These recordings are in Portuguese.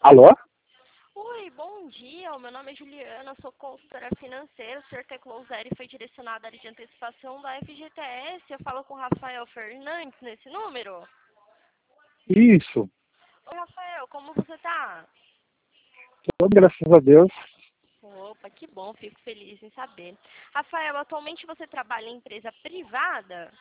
Alô? Oi, bom dia. O meu nome é Juliana, sou consultora financeira. O senhor Tecloser foi direcionado à área de antecipação da FGTS. Eu falo com o Rafael Fernandes nesse número. Isso. Oi, Rafael, como você tá? Tudo graças a Deus. Opa, que bom, fico feliz em saber. Rafael, atualmente você trabalha em empresa privada?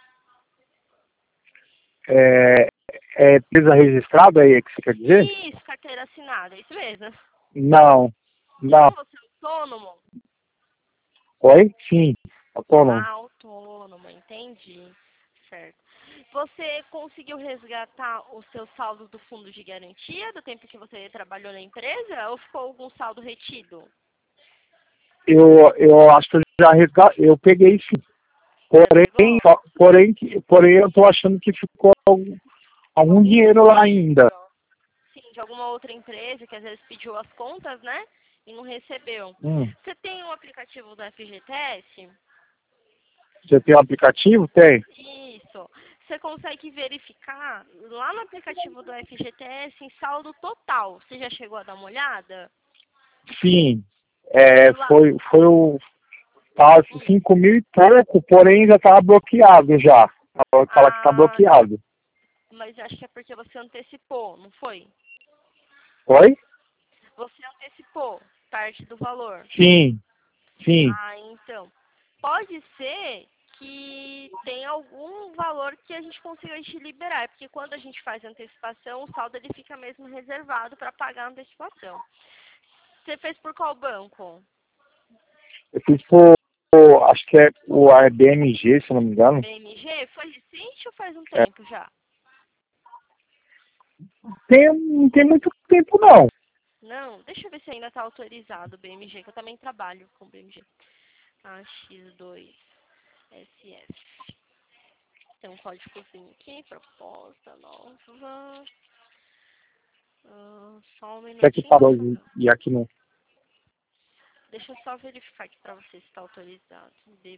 É empresa registrada aí que você quer dizer? Isso, carteira assinada, é isso mesmo? Não. Não. Não, você é autônomo? Oi? Sim. Autônomo. Ah, autônomo, entendi. Certo. Você conseguiu resgatar o seu saldo do fundo de garantia do tempo que você trabalhou na empresa ou ficou algum saldo retido? Eu acho que eu já eu peguei sim. Já pegou? Porém eu tô achando que ficou algum Algum dinheiro lá ainda. dinheiro? Sim, de alguma outra empresa que às vezes pediu as contas, né? E não recebeu. Hum. Você tem um aplicativo do FGTS? Você tem um aplicativo? Tem. Isso. Você consegue verificar lá no aplicativo do FGTS em saldo total. Você já chegou a dar uma olhada? Sim. Lá. Foi o. Tá Hum. 5 mil e pouco, porém já estava bloqueado já. Fala que está Ah, bloqueado. mas acho que é porque você antecipou, não foi? Oi? Você antecipou parte do valor. Sim. Sim. Ah, então. Pode ser que tenha algum valor que a gente consiga te liberar, porque quando a gente faz antecipação, o saldo ele fica mesmo reservado para pagar a antecipação. Você fez por qual banco? Eu fiz por, acho que é o BMG, se eu não me engano. BMG? Foi recente ou faz um É. tempo já? Não tem muito tempo, não. Não, deixa eu ver se ainda está autorizado o BMG, que eu também trabalho com BMG. AX2SF. Tem um códigozinho aqui, proposta nova. Só um Isso aqui minutinho, parou Rafael. e aqui não. Deixa eu só verificar aqui para você se está autorizado.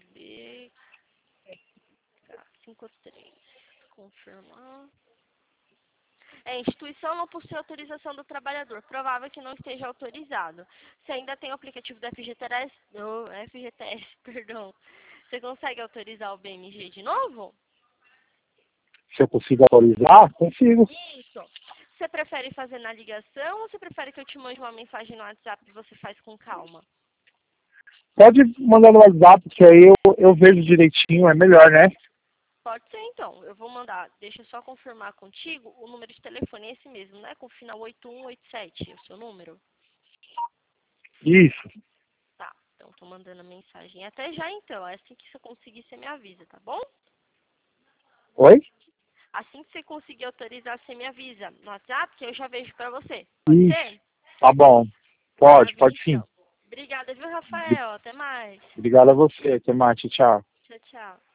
BBK53. Confirmar. Instituição não possui autorização do trabalhador. Provável que não esteja autorizado. Você ainda tem o aplicativo do FGTS, perdão. Você consegue autorizar o BMG de novo? Se eu consigo autorizar, consigo. Isso. Você prefere fazer na ligação ou você prefere que eu te mande uma mensagem no WhatsApp e você faz com calma? Pode mandar no WhatsApp, que aí eu vejo direitinho, é melhor, né? Pode ser então. Eu vou mandar. Deixa eu só confirmar contigo. O número de telefone é esse mesmo, né? Com final 8187, o seu número? Isso. Tá. Então tô mandando a mensagem. Até já então. Assim que você conseguir, você me avisa, tá bom? Oi? Assim que você conseguir autorizar, você me avisa no WhatsApp que eu já vejo pra você. Pode Isso. ser? Tá bom. Maravilha, Pode sim. então. Obrigada, viu, Rafael? Até mais. Obrigado a você. Até mais. Tchau. Tchau, tchau.